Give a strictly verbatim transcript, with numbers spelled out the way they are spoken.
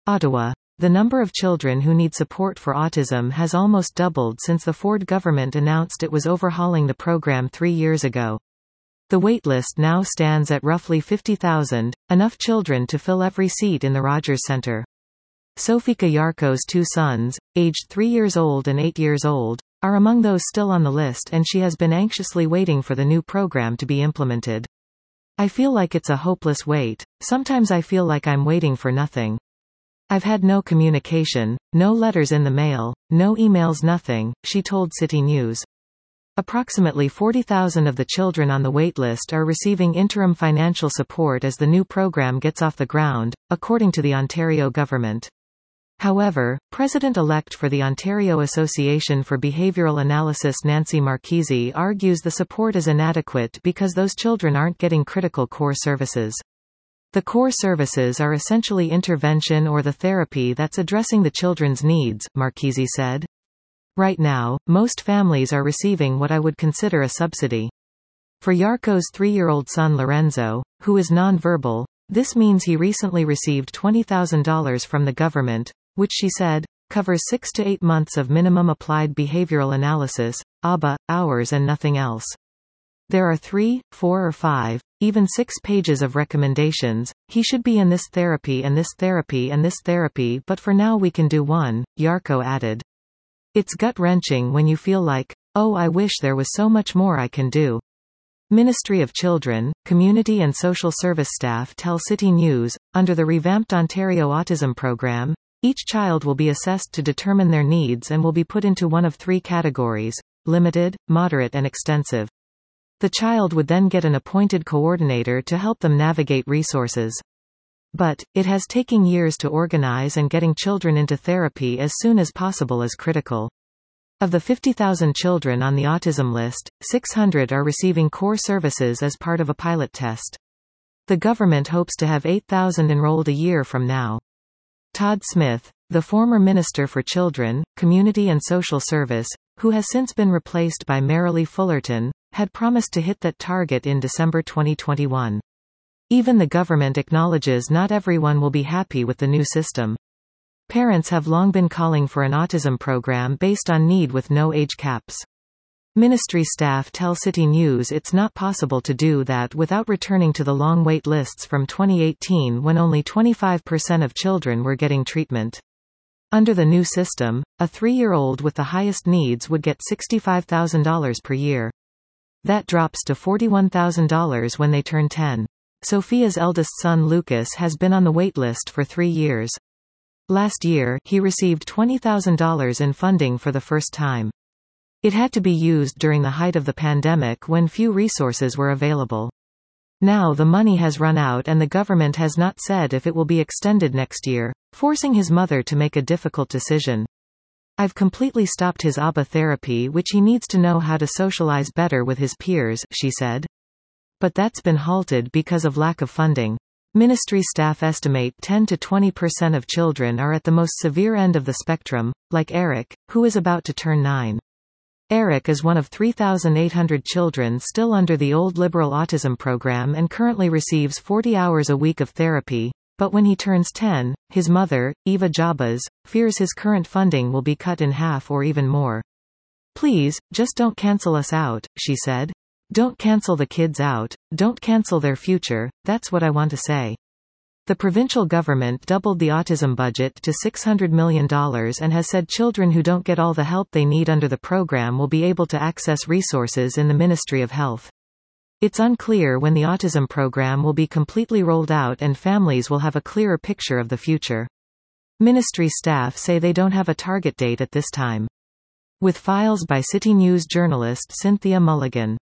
Ottawa. The number of children who need support for autism has almost doubled since the Ford government announced it was overhauling the program three years ago. The waitlist now stands at roughly fifty thousand, enough children to fill every seat in the Rogers Centre. Sofika Yarko's two sons, aged three years old and eight years old, are among those still on the list, and she has been anxiously waiting for the new program to be implemented. I feel like it's a hopeless wait. Sometimes I feel like I'm waiting for nothing. I've had no communication, no letters in the mail, no emails, nothing, she told City News. Approximately forty thousand of the children on the waitlist are receiving interim financial support as the new program gets off the ground, according to the Ontario government. However, President-elect for the Ontario Association for Behavioral Analysis Nancy Marchese argues the support is inadequate because those children aren't getting critical core services. The core services are essentially intervention or the therapy that's addressing the children's needs, Marchese said. Right now, most families are receiving what I would consider a subsidy. For Yarko's three-year-old son Lorenzo, who is non-verbal, this means he recently received twenty thousand dollars from the government, which she said, covers six to eight months of minimum applied behavioral analysis, A B A, hours and nothing else. There are three, four or five, even six pages of recommendations. He should be in this therapy and this therapy and this therapy, but for now we can do one, Yarko added. It's gut-wrenching when you feel like, oh, I wish there was so much more I can do. Ministry of Children, Community and Social Service staff tell City News, under the revamped Ontario Autism Program, each child will be assessed to determine their needs and will be put into one of three categories: limited, moderate and extensive. The child would then get an appointed coordinator to help them navigate resources. But, it has taken years to organize, and getting children into therapy as soon as possible is critical. Of the fifty thousand children on the autism list, six hundred are receiving core services as part of a pilot test. The government hopes to have eight thousand enrolled a year from now. Todd Smith, the former Minister for Children, Community and Social Service, who has since been replaced by Marilee Fullerton, had promised to hit that target in December twenty twenty-one. Even the government acknowledges not everyone will be happy with the new system. Parents have long been calling for an autism program based on need with no age caps. Ministry staff tell City News it's not possible to do that without returning to the long wait lists from twenty eighteen, when only twenty-five percent of children were getting treatment. Under the new system, a three-year-old with the highest needs would get sixty-five thousand dollars per year. That drops to forty-one thousand dollars when they turn ten. Sophia's eldest son Lucas has been on the wait list for three years. Last year, he received twenty thousand dollars in funding for the first time. It had to be used during the height of the pandemic when few resources were available. Now the money has run out and the government has not said if it will be extended next year, forcing his mother to make a difficult decision. I've completely stopped his A B A therapy, which he needs to know how to socialize better with his peers, she said. But that's been halted because of lack of funding. Ministry staff estimate ten to twenty percent of children are at the most severe end of the spectrum, like Eric, who is about to turn nine. Eric is one of three thousand eight hundred children still under the old liberal autism program and currently receives forty hours a week of therapy, but when he turns ten, his mother, Eva Jabaz, fears his current funding will be cut in half or even more. Please, just don't cancel us out, she said. Don't cancel the kids out, don't cancel their future, that's what I want to say. The provincial government doubled the autism budget to six hundred million dollars and has said children who don't get all the help they need under the program will be able to access resources in the Ministry of Health. It's unclear when the autism program will be completely rolled out and families will have a clearer picture of the future. Ministry staff say they don't have a target date at this time. With files by City News journalist Cynthia Mulligan.